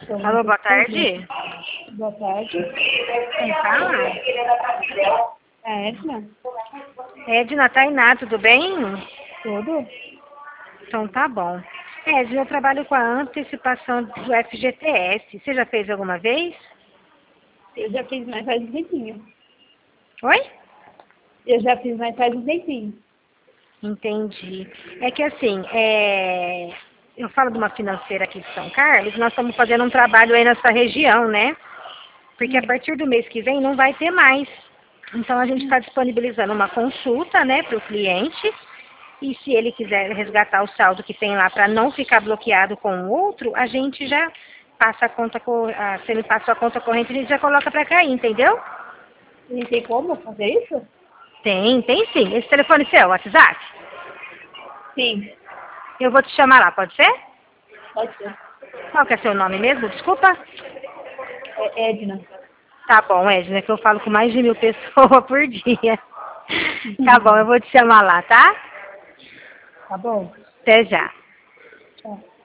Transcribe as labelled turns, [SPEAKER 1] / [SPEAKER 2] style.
[SPEAKER 1] Alô, boa tarde.
[SPEAKER 2] Boa tarde.
[SPEAKER 1] Quem fala?
[SPEAKER 2] É a Edna?
[SPEAKER 1] Edna, Tainá, tudo bem?
[SPEAKER 2] Tudo?
[SPEAKER 1] Então tá bom. Edna, eu trabalho com a antecipação do FGTS. Você já fez alguma vez?
[SPEAKER 2] Eu já fiz, mas faz um tempinho.
[SPEAKER 1] Oi?
[SPEAKER 2] Eu já fiz, mas faz um tempinho.
[SPEAKER 1] Entendi. É que assim, eu falo de uma financeira aqui de São Carlos, nós estamos fazendo um trabalho aí nessa região, né? Porque a partir do mês que vem não vai ter mais. Então a gente está disponibilizando uma consulta, né, para o cliente. E se ele quiser resgatar o saldo que tem lá para não ficar bloqueado com o outro, a gente já passa a conta, se ele passa a conta corrente, a gente já coloca para cair, entendeu?
[SPEAKER 2] E tem como fazer isso?
[SPEAKER 1] Tem sim. Esse telefone seu, WhatsApp?
[SPEAKER 2] Sim,
[SPEAKER 1] Eu vou te chamar lá, pode ser?
[SPEAKER 2] pode ser.
[SPEAKER 1] Qual que é seu nome mesmo? Desculpa.
[SPEAKER 2] É Edna.
[SPEAKER 1] Tá bom, Edna, que eu falo com mais de 1000 pessoas por dia. Tá bom, eu vou te chamar lá, tá?
[SPEAKER 2] Tá bom?
[SPEAKER 1] Até já.
[SPEAKER 2] Tchau.